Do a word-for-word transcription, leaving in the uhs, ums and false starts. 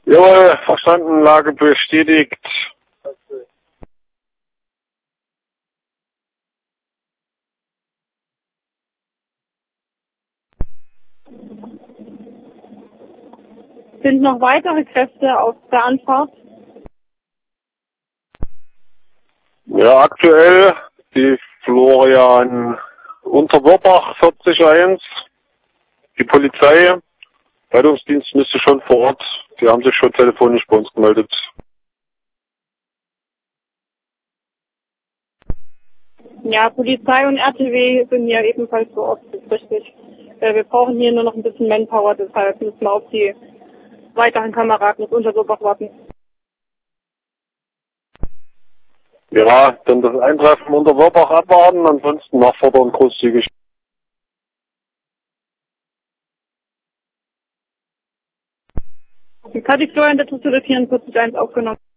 Jawohl, verstanden, Lage bestätigt. Sind noch weitere Kräfte auf der Anfahrt? Ja, aktuell die Florian Unterwörbach vierzig eins, die Polizei, Rettungsdienst müsste schon vor Ort, die haben sich schon telefonisch bei uns gemeldet. Ja, Polizei und R T W sind ja ebenfalls vor Ort, das ist richtig. Äh, wir brauchen hier nur noch ein bisschen Manpower, deshalb müssen wir auf die weiteren Kameraden aus Unterwörbach warten. Ja, dann das Eintreffen unter Wörbach abwarten, ansonsten nachfordern großzügig. Die Florian der Tussele vierundvierzig eins aufgenommen.